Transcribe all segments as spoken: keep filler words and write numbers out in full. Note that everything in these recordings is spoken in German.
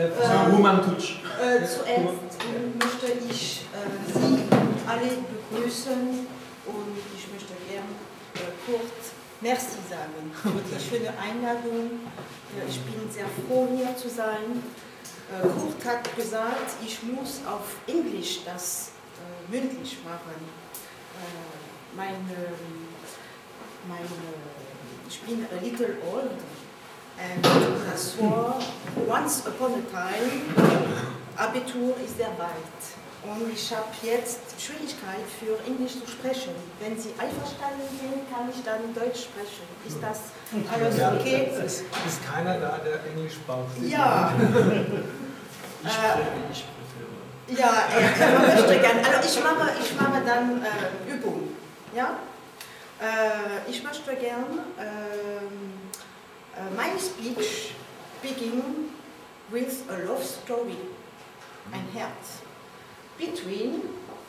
Äh, äh, zuerst möchte ich äh, Sie alle begrüßen und ich möchte gern äh, kurz Merci sagen für die schöne Einladung. Äh, ich bin sehr froh, hier zu sein. Äh, Kurt hat gesagt, ich muss auf Englisch das äh, mündlich machen. Äh, meine, meine, ich bin a little old. And das war once upon a time, Abitur ist sehr weit. Und ich habe jetzt Schwierigkeit für Englisch zu sprechen. Wenn Sie einverstanden sind, kann ich dann Deutsch sprechen. Ist das alles okay? Ja, es ist keiner da, der Englisch braucht. Ja. Ich spreche, ich spreche. Ja, er, er möchte gerne. Also ich mache, ich mache dann äh, Übung. Ja? Äh, ich möchte gern äh, Uh, my speech begins with a love story, ein Herz, between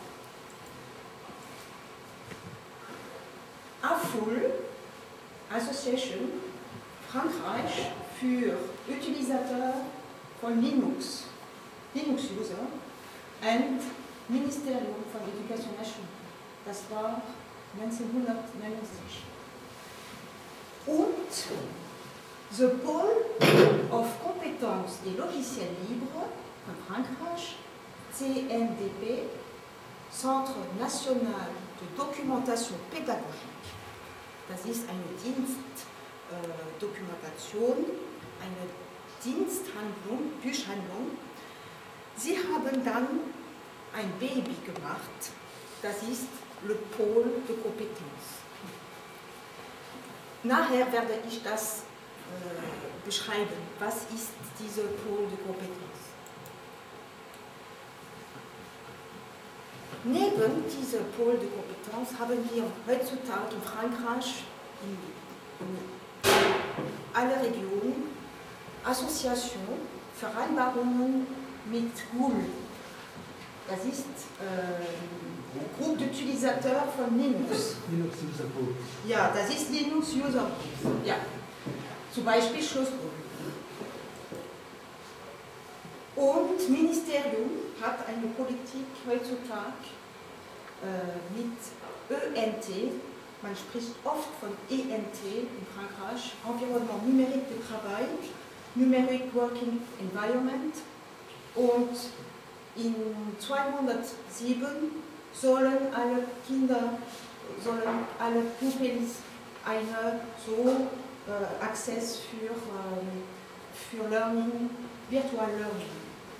A F U L, Association, Frankreich für Utilisateur von Linux, Linux-User, und Ministerium von Education Nationale. Das war neunzehnhundertneunundsiebzig. Und The Pôle of Compétences des Logiciels Libres von Frankreich, C N D P, Centre National de Documentation Pädagogique. Das ist eine Dienstdokumentation, äh, eine Diensthandlung, Büchhandlung. Sie haben dann ein Baby gemacht, das ist Le Pôle de Compétences. Nachher werde ich das beschreiben, was ist diese Pôle de Compétences. Neben dieser Pôle de Compétences haben wir heutzutage in Frankreich, in, in alle Regionen, Assoziationen, Vereinbarungen mit G U L. Das ist äh, Groupe d'Utilisateurs von Linux. Linux User Group. Ja, das ist Linux User Group. Ja. Zum Beispiel Schlussgruppe. Und Ministerium hat eine Politik heutzutage äh, mit E N T, man spricht oft von E N T in Frankreich, Environnement Numérique de Travail, Numeric Working Environment, und in zweihundertsieben sollen alle Kinder, sollen alle Pupils eine so Uh, Access für, um, für Learning, Virtual Learning.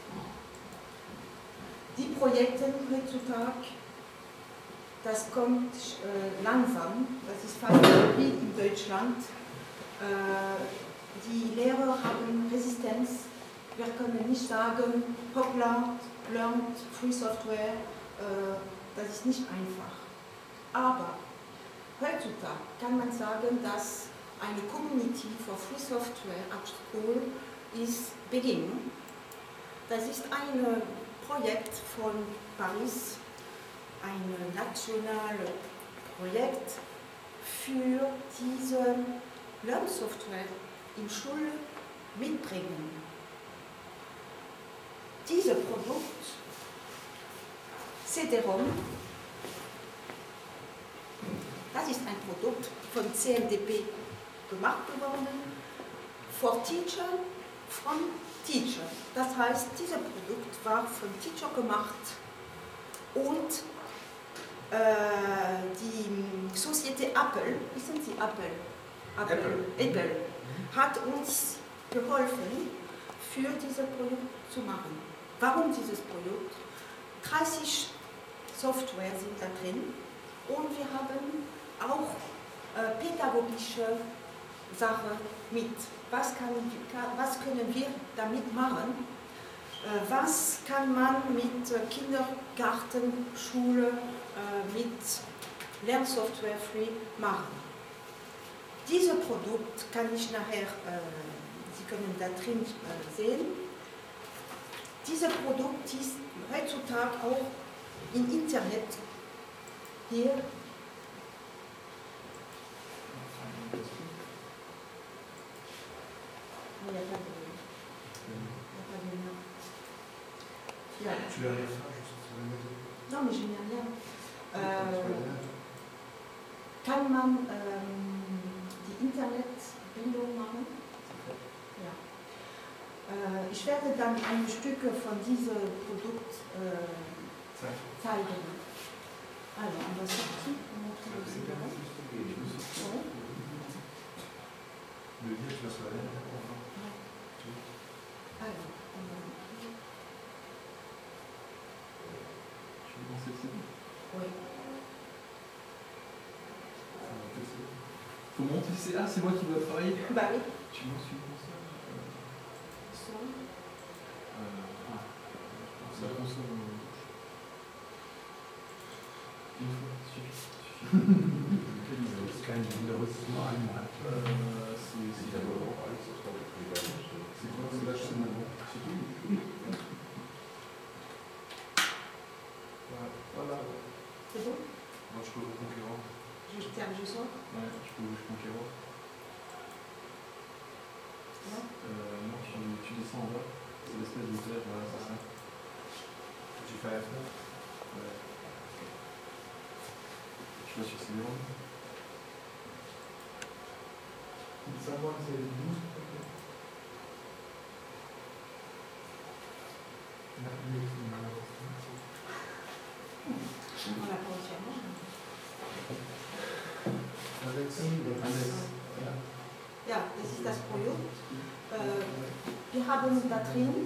Die Projekte heutzutage, das kommt äh, langsam, das ist fast wie in Deutschland. Äh, die Lehrer haben Resistenz, wir können nicht sagen, hoppla, lernt Free Software, äh, das ist nicht einfach. Aber heutzutage kann man sagen, dass eine Community for Free Software at School ist beginnen. Das ist ein Projekt von Paris, ein nationales Projekt für diese Lernsoftware in Schule mitbringen. Dieses Produkt, C D-ROM, das ist ein Produkt von C N D P gemacht geworden, for teacher, from teacher. Das heißt, dieses Produkt war von Teacher gemacht und äh, die Société Apple, wissen Sie Apple? Apple, Apple. Apple hat uns geholfen, für dieses Produkt zu machen. Warum dieses Produkt? dreißig Software sind da drin und wir haben auch äh, pädagogische Sache mit. Was, kann, was können wir damit machen? Was kann man mit Kindergarten, Schule, mit Lernsoftware Free machen? Dieses Produkt kann ich nachher, Sie können da drin sehen, dieses Produkt ist heutzutage auch im Internet hier. Il n'y a pas de, il n'y a pas de Ja. Non, mais je n'ai rien. Äh, kann man ähm, die Internetbildung machen? Ja. Äh, ich werde dann ein Stück von diesem Produkt äh, zeigen. Also, on va sortir. On montre le cigarette. Ouais. Le dire, tu vas sur la ligne. Alors, on va montrer. Tu veux dans celle-ci? Oui. Comment tu sais? Ah, c'est moi qui dois travailler. Bah oui. Tu m'en suis console. Son. Euh, ah, c'est la console. Une fois, suffit. C'est kein Windows, nur einmal. Euh, c'est d'abord. C'est quoi? C'est là, c'est maintenant. C'est tout. Voilà. C'est bon? Moi, je peux vous conquérir. Je tiens, je sors. Ouais, je peux vous conquérir. Non? Euh, non, tu, tu descends en bas. C'est l'espèce de verre, voilà, c'est ça. Tu fais la fenêtre. Ouais. Tu vas sur ces verres. Savoir c'est douze. On l'a pas entièrement. Ja, das ist das Projekt. Äh, wir haben da drin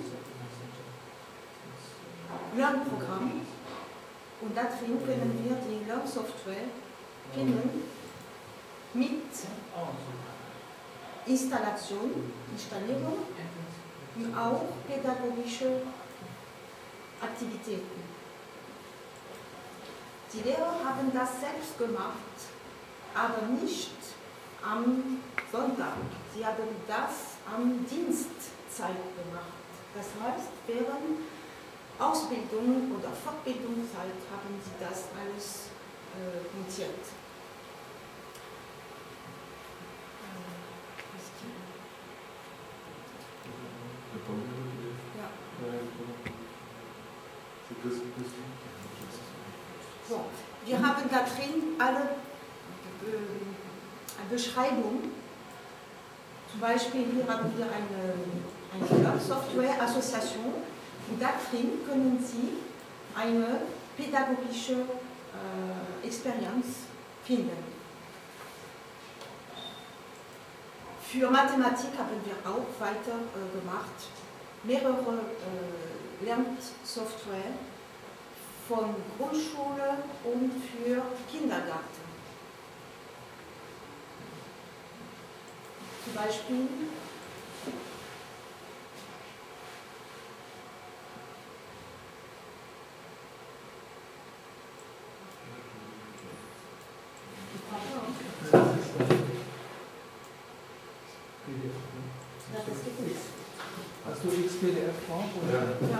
Lernprogramm und da drin können wir die Lernsoftware finden mit Installation, Installierung und auch pädagogische Aktivitäten. Die Lehrer haben das selbst gemacht, aber nicht am Sonntag. Sie haben das am Dienstzeit gemacht. Das heißt, während Ausbildung oder Fortbildungszeit haben sie das alles äh, notiert. Ja. So, wir haben da drin alle äh, Beschreibungen. Zum Beispiel hier haben wir eine, eine Software-Association und da drin können Sie eine pädagogische äh, Experience finden. Für Mathematik haben wir auch weiter äh, gemacht, mehrere äh, Lernsoftware von Grundschule und für Kindergarten. Zum Beispiel Hast du X P D F drauf? Ja. Ja.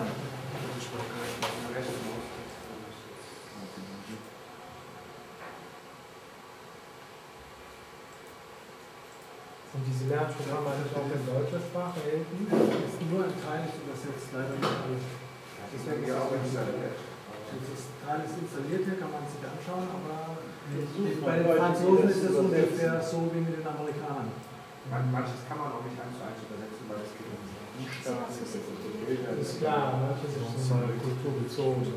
Und diese Lernprogramme eigentlich auch in deutscher Sprache erhältlich? Ist nur ein Teil ist übersetzt, leider nicht alles. Deswegen ist auch installiert. Das Teil ist installiert, hier kann man sich anschauen, aber bei den Franzosen ist es ungefähr so wie mit den Amerikanern. Manches kann man auch nicht eins zu eins übersetzen, weil es geht um Buchstaben, Bilder. Das ist klar, manches ist so kulturbezogen.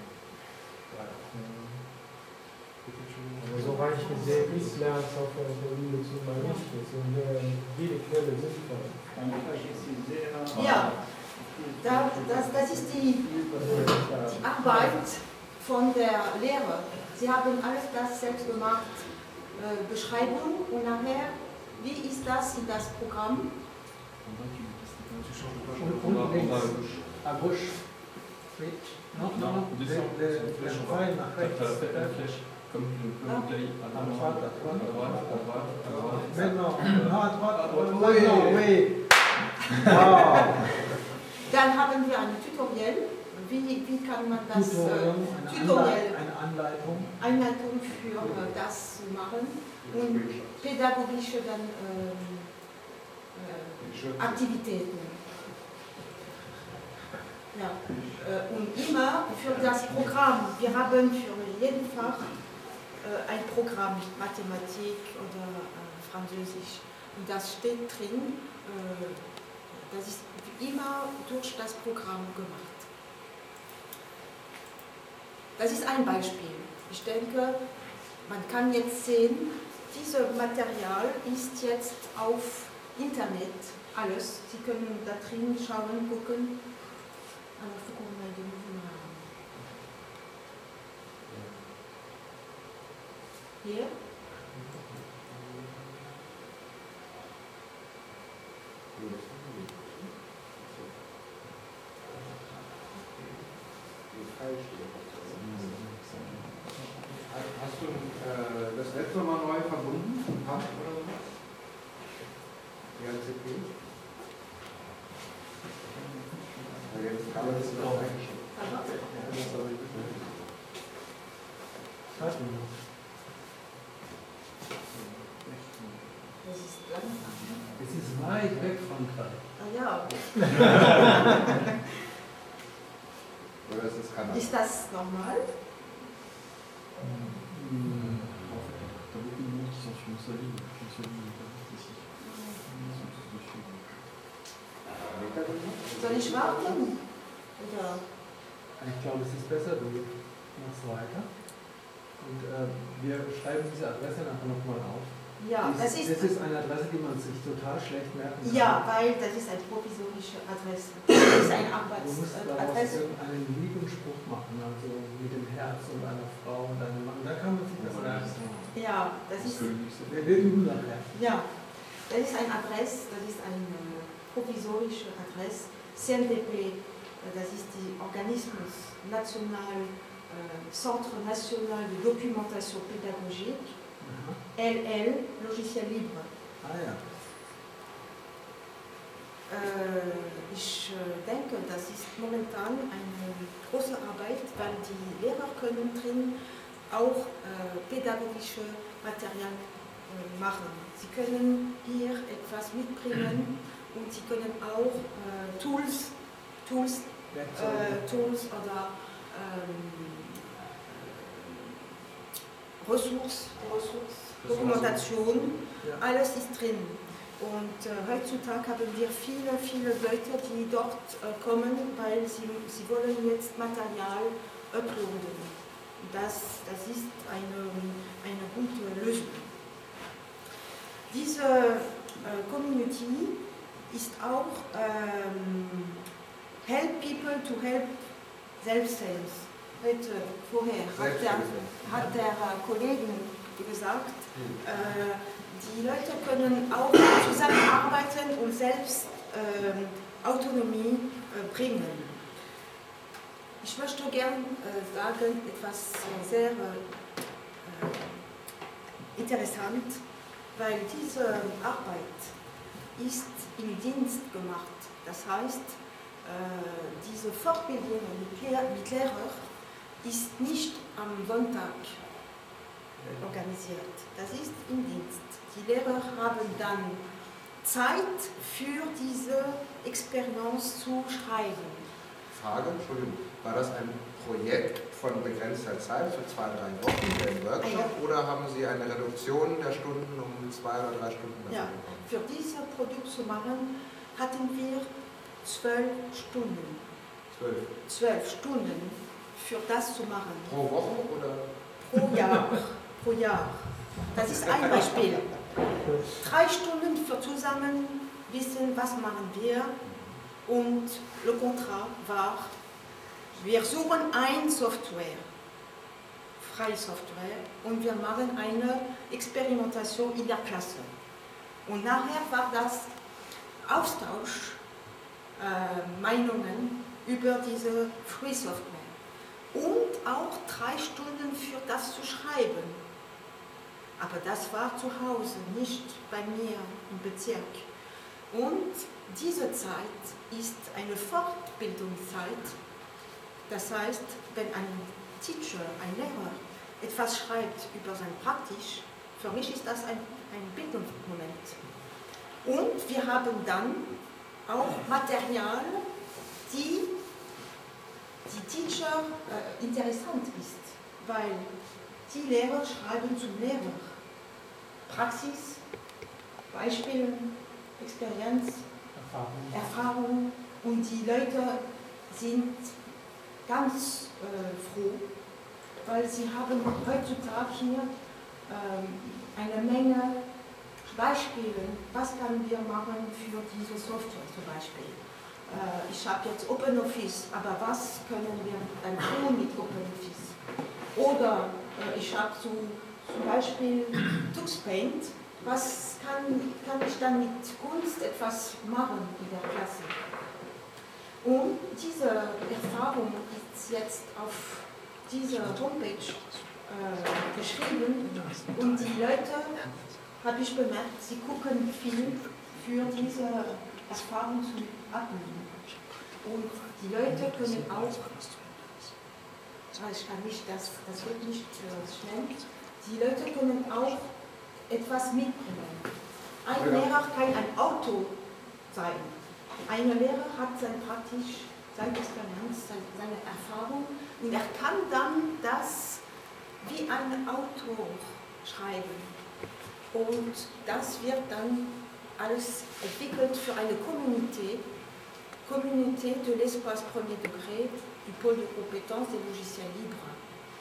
Aber so reich gesehen ist Lernsoftware für Liebe zum Beispiel nicht. Und jede Quelle sinnvoll. Ja, da, das, das ist die, die Arbeit von der Lehre. Sie haben alles das selbst gemacht, äh, Beschreibung und nachher, wie ist das in das Programm? Und, und links, à gauche, switch. Non, non, non, le, le, le file nach rechts. Comme le play à droite, à droite, à droite, à droite, à droite. Maintenant, non, à droite, à droite, oui, oui. Wow. Dann haben wir ein Tutorial. Wie, wie kann man das Tutorial, äh, eine, Tutorial, Anle eine Anleitung. Einleitung für äh, das machen und pädagogische dann, ähm, äh, Aktivitäten. Ja. Äh, und immer für das Programm. Wir haben für jeden Fach äh, ein Programm, Mathematik oder äh, Französisch. Und das steht drin, äh, das ist immer durch das Programm gemacht. Das ist ein Beispiel. Ich denke, man kann jetzt sehen, dieses Material ist jetzt auf Internet, alles. Sie können da drin schauen, gucken. Hier. Hast du äh, das letzte Mal neu verbunden? Hast oder sowas? Die ganze C P? Ja, jetzt kann man das auch eingeschrieben. Das ist langsam. Es ist weit weg von Frankreich. Ah ja. Oder ist das Kanada? Ist das normal? Mhm. T'as beaucoup de monde qui sont sur une seule ligne, une seule ligne ici. Soll ich warten? Oder? Ich glaube, es ist besser, du machst weiter. Und äh, wir schreiben diese Adresse nachher nochmal auf. Ja, das ist, das ist eine Adresse, die man sich total schlecht merken kann. ja, weil das ist eine provisorische Adresse. Das ist eine Du musst daraus Arbeitsadresse. einen lieben Spruch machen, also mit dem Herz und einer Frau und einem Mann. Da kann man sich das merken. Ja, das ist, Wir reden nachher. ja, das ist eine Adresse, das ist eine provisorische Adresse. C N D P, das ist die Organismus National, äh, Centre National de Documentation Pédagogique. L L, Logiciel Libre. Ah ja. Äh, ich äh, denke, das ist momentan eine große Arbeit, weil die Lehrer können drin auch äh, pädagogische Material äh, machen. Sie können hier etwas mitbringen und sie können auch äh, Tools, Tools, äh, Tools oder ähm, Ressourcen, Ressourcen, Dokumentation, Ja. alles ist drin. Und äh, heutzutage haben wir viele, viele Leute, die dort äh, kommen, weil sie, sie wollen jetzt Material uploaden. Das, das ist eine, eine gute Lösung. Diese äh, Community ist auch ähm, Help People to Help Themselves. Heute, vorher hat der, hat der Kollege gesagt, äh, die Leute können auch zusammenarbeiten und selbst äh, Autonomie äh, bringen. Ich möchte gerne äh, sagen, etwas sehr äh, interessant, weil diese Arbeit ist im Dienst gemacht. Das heißt, äh, diese Fortbildung mit, Lehr mit Lehrern ist nicht am Sonntag organisiert. Das ist im Dienst. Die Lehrer haben dann Zeit für diese Experience zu schreiben. Frage, Entschuldigung, war das ein Projekt von begrenzter Zeit, für zwei, drei Wochen, ein Workshop, ja. oder haben Sie eine Reduktion der Stunden um zwei oder drei Stunden dafür Ja, bekommen? für dieses Produkt zu machen, hatten wir zwölf Stunden. Zwölf. Zwölf Stunden für das zu machen. Pro Woche oder? Pro Jahr. Pro Jahr. Das ist ein Beispiel. Drei Stunden für zusammen wissen, was machen wir. Und le Contrat war, wir suchen eine Software, freie Software, und wir machen eine Experimentation in der Klasse. Und nachher war das Austausch äh, Meinungen über diese Free Software. Und auch drei Stunden für das zu schreiben. Aber das war zu Hause, nicht bei mir im Bezirk. Und diese Zeit ist eine Fortbildungszeit. Das heißt, wenn ein Teacher, ein Lehrer etwas schreibt über sein Praktisch, für mich ist das ein, ein Bildungsmoment. Und wir haben dann auch Material, die die Teacher äh, interessant ist, weil die Lehrer schreiben zum Lehrer. Praxis, Beispiele, Experienz, Erfahrung. Erfahrung und die Leute sind ganz äh, froh, weil sie haben heutzutage hier ähm, eine Menge Beispiele, was können wir machen für diese Software zum Beispiel. Äh, ich habe jetzt OpenOffice, aber was können wir dann tun mit OpenOffice? Oder äh, ich habe so, zum Beispiel TuxPaint, was kann, kann ich dann mit Kunst etwas machen in der Klasse? Und diese Erfahrung ist jetzt auf dieser Homepage äh, geschrieben und die Leute, habe ich bemerkt, sie gucken viel für diese Erfahrung zu abnehmen. Und die Leute können auch, ich kann nicht, das, das wird nicht äh, schnell, die Leute können auch etwas mitbringen. Ein Lehrer kann ein Auto sein. Ein Lehrer hat sein praktisch, seine Experienz, seine Erfahrung und er kann dann das wie ein Autor schreiben. Und das wird dann alles entwickelt für eine Communauté, Communauté de l'espace premier degré du pôle de compétences des logiciels libres.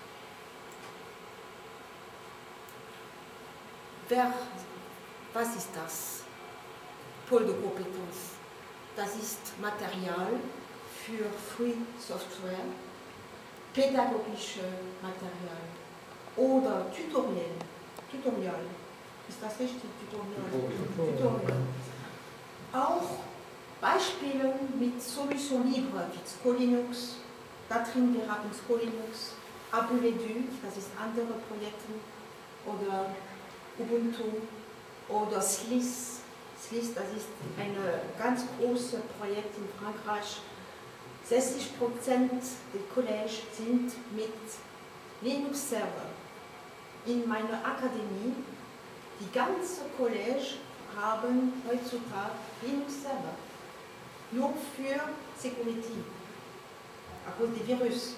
Wer, was ist das? Pôle de compétences. Das ist Material für Free Software, pädagogische Material oder Tutorial. Tutorial. Ist das richtig? Tutorial. Tutorial. Auch Beispiele mit Solution libre, wie Scolinux, da drin wir haben Scolinux, Abuledu, das ist andere Projekte, oder Ubuntu, oder Sliss. Sliss, das ist ein ganz großes Projekt in Frankreich. sechzig Prozent der College sind mit Linux-Server. In meiner Akademie, die ganze College haben heutzutage Linux-Server. Nur für Security, à cause des Virus.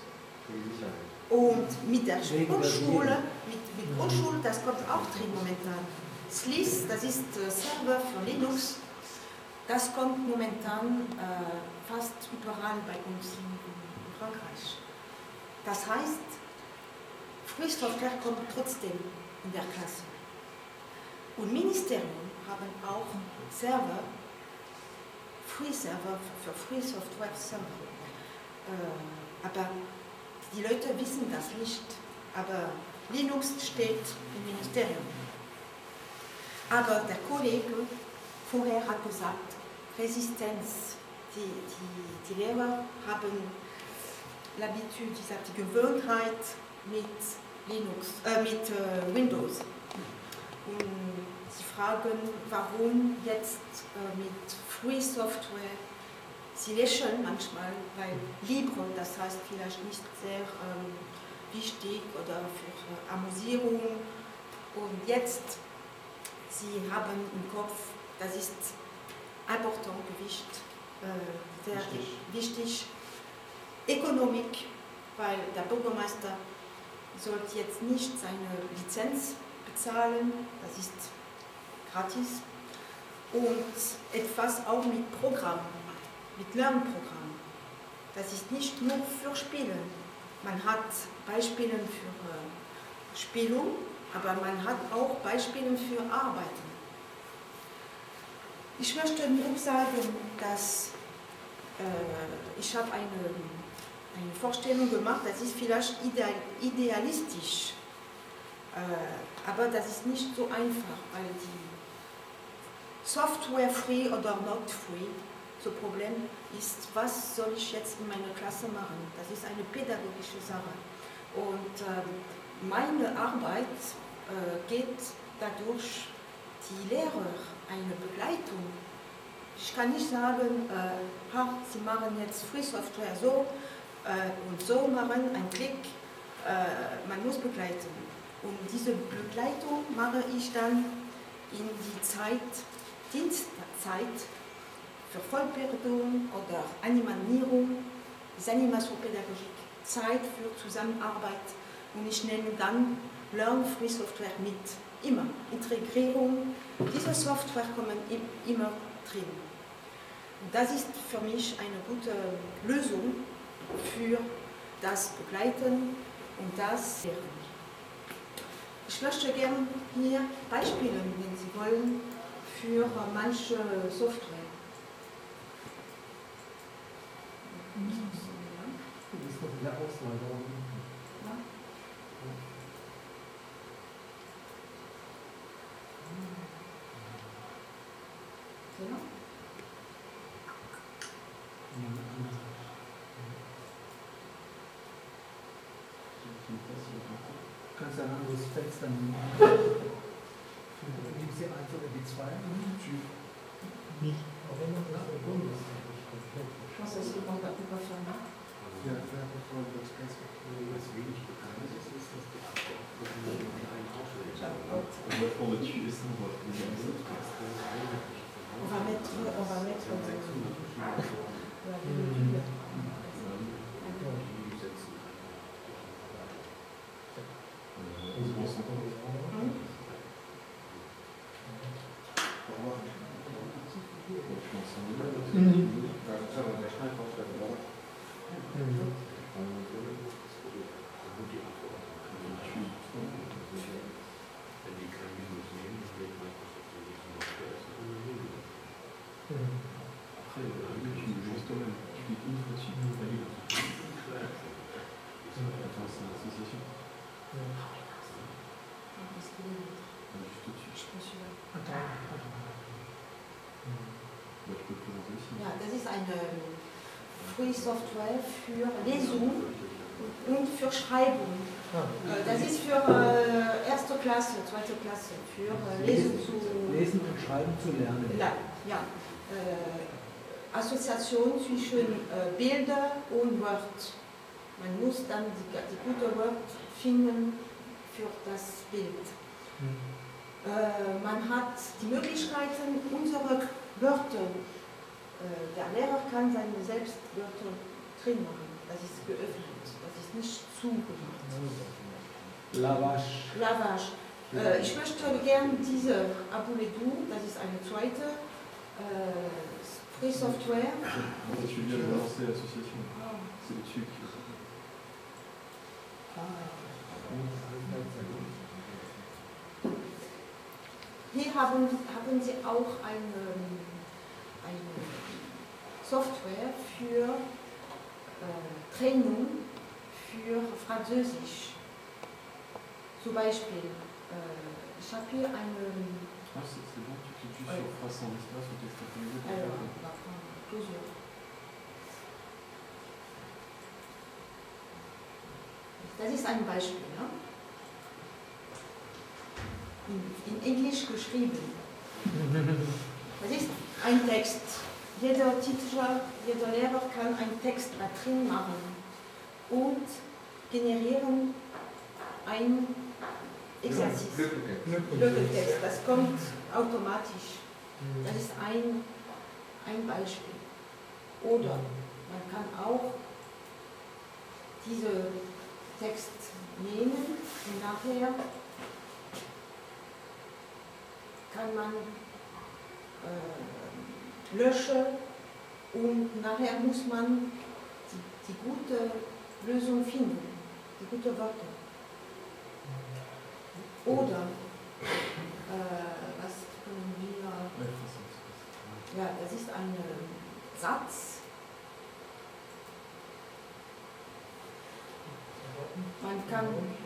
Und mit der Grundschule, mit, mit Grundschule, das kommt auch drin momentan. Sliss, das ist äh, Server für Linux, das kommt momentan äh, fast überall bei uns in, in Frankreich. Das heißt, Free Software kommt trotzdem in der Klasse. Und Ministerien haben auch Server, Free Server für Free Software Server. Äh, aber die Leute wissen das nicht. Aber Linux steht im Ministerium. Aber der Kollege vorher hat gesagt, Resistenz. Die, die, die Lehrer haben l'habitude, ich sage die Gewohnheit mit Linux, äh, mit äh, Windows. Und sie fragen, warum jetzt äh, mit Free Software. Sie lächeln manchmal, weil Libre, das heißt vielleicht nicht sehr ähm, wichtig oder für äh, Amüsierung. Und jetzt, sie haben im Kopf, das ist important, Gewicht, äh, sehr wichtig. wichtig. Ökonomik, weil der Bürgermeister sollte jetzt nicht seine Lizenz bezahlen, das ist gratis. Und etwas auch mit Programm, mit Lernprogramm. Das ist nicht nur für Spielen. Man hat Beispiele für äh, Spielung, aber man hat auch Beispiele für Arbeiten. Ich möchte nur sagen, dass äh, ich habe eine, eine Vorstellung gemacht, das ist vielleicht ideal, idealistisch, äh, aber das ist nicht so einfach, weil die Software free oder not free, das Problem ist, was soll ich jetzt in meiner Klasse machen? Das ist eine pädagogische Sache. Und äh, meine Arbeit äh, geht dadurch, die Lehrer eine Begleitung. Ich kann nicht sagen, äh, ha, Sie machen jetzt Free Software so äh, und so machen, ein Klick, äh, man muss begleiten. Und diese Begleitung mache ich dann in die Zeit, Dienstzeit für Vollbildung oder Animierung ist Animation-Pädagogik, Zeit für Zusammenarbeit. Und ich nehme dann Learn-Free-Software mit. Immer. Integrierung. Diese Software kommen immer drin. Das ist für mich eine gute Lösung für das Begleiten und das Lernen. Ich möchte gerne hier Beispiele, wenn Sie wollen, für manche Software. Das ist noch in der Auswahl da unten. Ja. Ja. Du kannst ein anderes Fenster nehmen. Nehmen Sie eins oder die zwei? Nicht. Auch immer das ist der Bundes. Je pense que c'est bon, on va pouvoir faire là. Ja, das ganz Was wenig bekannt ist, ist, dass die Abgeordneten in einen Haushalt On va prendre dessus et ça, on va trouver un autre. On va mettre, on va mettre euh, la bibliothèque. Après, tu joues toi-même, tu cliques une fois dessus, tu valides. Attends, c'est une association. Juste au-dessus. Je pense celui-là. Attends. Bah, tu peux le présenter aussi. Ja, das ist eine Free Software für Lesung und für Schreibung. Äh, Das ist für äh, erste Klasse, zweite Klasse, für äh, Lesen zu Lesen und Schreiben zu lernen. Ja, ja. Äh, Assoziation zwischen äh, Bilder und Wort. Man muss dann die, die gute Wort finden für das Bild. Äh, man hat die Möglichkeiten, unsere Wörter, äh, der Lehrer kann seine Selbstwörter drin machen. Das ist geöffnet, das ist nicht zugemacht. Lavage. Lavage. Äh, ich möchte gerne diese Abouledou, das ist eine zweite äh, Free Software. En fait, tu viens de lancer l'association. C'est au-dessus qui. Hier haben, haben Sie auch eine, eine Software für äh, Training für Französisch. Zum Beispiel, äh, ich habe hier eine. Ah, c'est c'est bon, tu cliques juste Ouais. sur phrase sans espace ou texte intégré. Alors, on va prendre plusieurs. Das ist ein Beispiel. Ne? In, in Englisch geschrieben. Das ist ein Text. Jeder Teacher, jeder Lehrer kann einen Text da drin machen und generieren ein Exerzice. Lückentext. Das kommt automatisch. Das ist ein, ein Beispiel. Oder man kann auch diesen Text nehmen und nachher kann man äh, löschen und nachher muss man die, die gute Lösung finden, die gute Wörter. Oder äh, was können wir, Ouais, phrase sans espace. ja, das ist ein Satz. Man kann,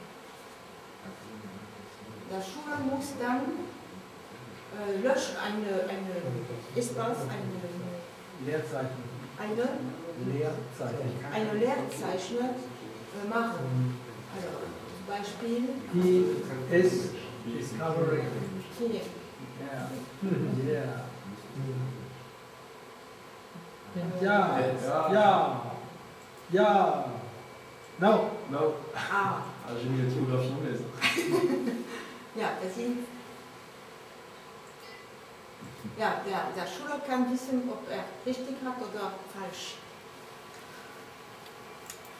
der Schüler muss dann äh, löschen, eine, eine, Espace, eine, Leerzeichen. eine, Leerzeichen. eine Leerzeichen äh, machen. Also zum Beispiel He is discovering. hier. Yeah. Yeah. Ja. Ja. Ja. No. No. Ah, Ah, j'ai mis la typographie anglaise. ja, das sind. Ja, der, der Schüler kann wissen, ob er richtig hat oder falsch.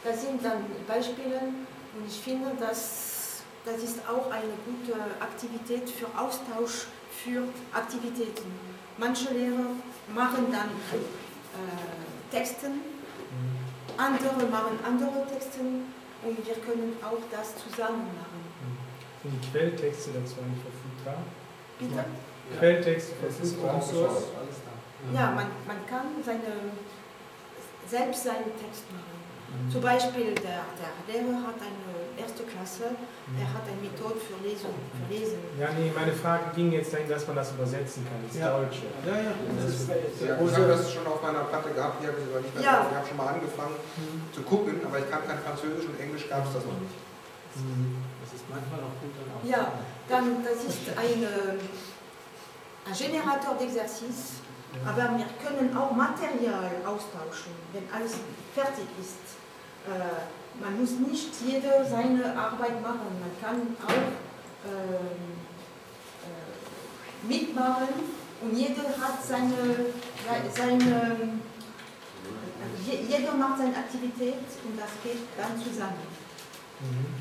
das sind dann Beispiele und ich finde, dass das ist auch eine gute Aktivität für Austausch, für Aktivitäten. Manche Lehrer machen dann äh, Texten, andere machen andere Texten und wir können auch das zusammen machen. Sind die Quelltexte dazu eigentlich verfügbar? Bitte? Quelltexte Das ist verfügbar. Open Source, alles da. Ja, man, man kann seine, selbst seinen Text machen. Mhm. Zum Beispiel der, der Lehrer hat eine erste Klasse, er hat eine Methode für Lesung, für Lesen. Ja, nee, meine Frage ging jetzt dahin, dass man das übersetzen kann ins Ja. Deutsche. Ja, ja, das ist, Ja, ich habe das schon auf meiner Platte gehabt, die habe ich aber nicht mehr. Ja. Ich habe schon mal angefangen zu gucken, aber ich kann kein Französisch und Englisch gab es das noch nicht. das ist manchmal auch gut dann auch. Ja, dann das ist eine, ein Generator d'Exercice, aber wir können auch Material austauschen, wenn alles fertig ist. Äh, man muss nicht jeder seine Arbeit machen, man kann auch ähm, äh, mitmachen und jeder hat seine, seine je, jeder macht seine Aktivität und das geht dann zusammen. Mhm.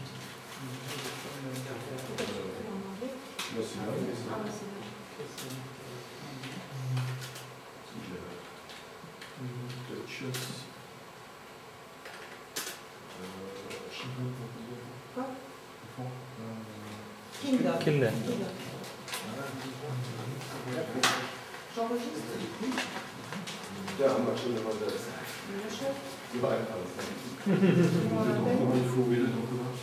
Kinder. Kinder. J'enregistre. Ja, Maschine war das. Überall alles. Il faut ouvrir le document.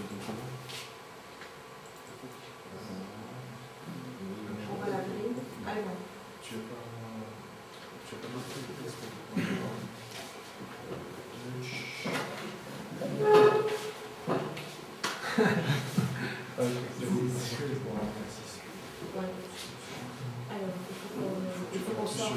On va l'appeler. Allemand. Tu veux pas. Tu veux pas marquer le texte? Alors, il faut qu'on sorte.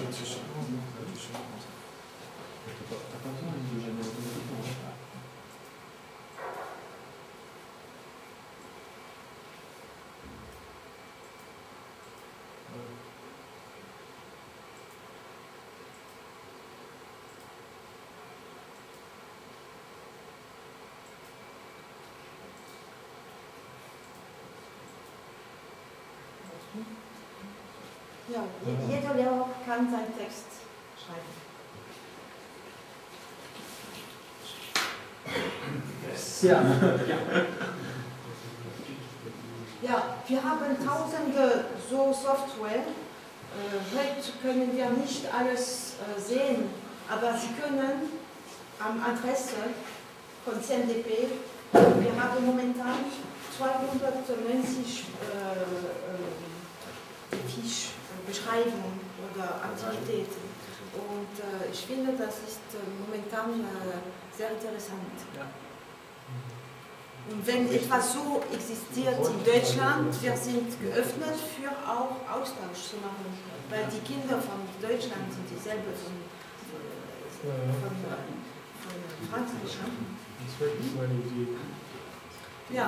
Ja, jeder Lehrer kann seinen Text schreiben. Ja. Ja, wir haben tausende so Software. Äh, heute können wir nicht alles äh, sehen, aber Sie können am Adresse von C N D P, wir haben momentan zweihundertneunzig äh, äh, Fisch, äh, Beschreibungen oder Aktivitäten. Und äh, ich finde, das ist äh, momentan äh, sehr interessant. Ja. Und wenn etwas so existiert in Deutschland, wir sind geöffnet für auch Austausch zu machen, weil die Kinder von Deutschland sind dieselbe von, von, von, von Frankreich. Ne? Das ist wirklich so eine Idee. Ja.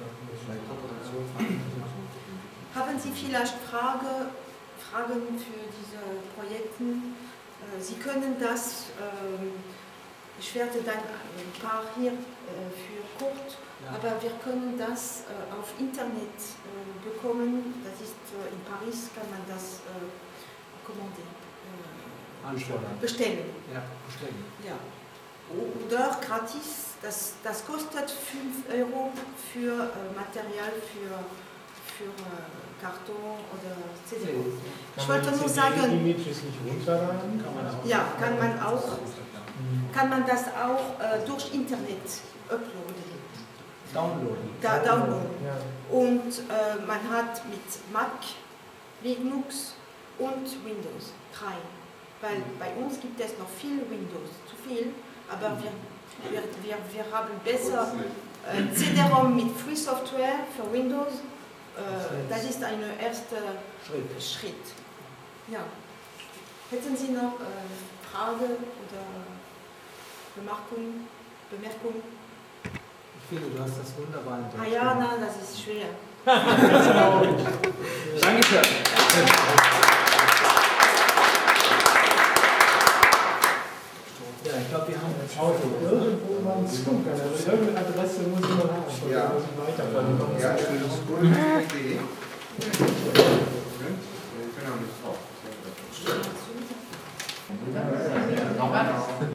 Haben Sie vielleicht Frage, Fragen für diese Projekte? Sie können das, ich werde dann ein paar hier für kurz, Ja. aber wir können das auf Internet bekommen. Das ist in Paris, kann man das kommandieren. Anfordern. Bestellen. Ja, bestellen. Ja. Oder gratis, das, das kostet fünf Euro für äh, Material für, für äh, Karton oder C D. Ich wollte nur sagen, Images nicht runterladen? Kann man auch. ja, kann man auch, kann man das auch äh, durch Internet uploaden, Downloaden. da, downloaden. Ja. Und äh, man hat mit Mac, Linux und Windows drei. Weil bei uns gibt es noch viel Windows, zu viel, aber wir, wir, wir, wir haben besser äh, C D-ROM mit Free Software für Windows. Äh, das ist ein erster Schritt. Schritt. Ja. Hätten Sie noch äh, Frage oder Bemerkung? Bemerkung? Ich finde, du hast das wunderbar in Ah ja, nein, das ist schwer. Dankeschön. Ja, ich glaube, wir haben Auto. Irgendwo war ein Zug, also irgendeine Adresse muss man haben. Ja. Weiter, Ja, das ist gut.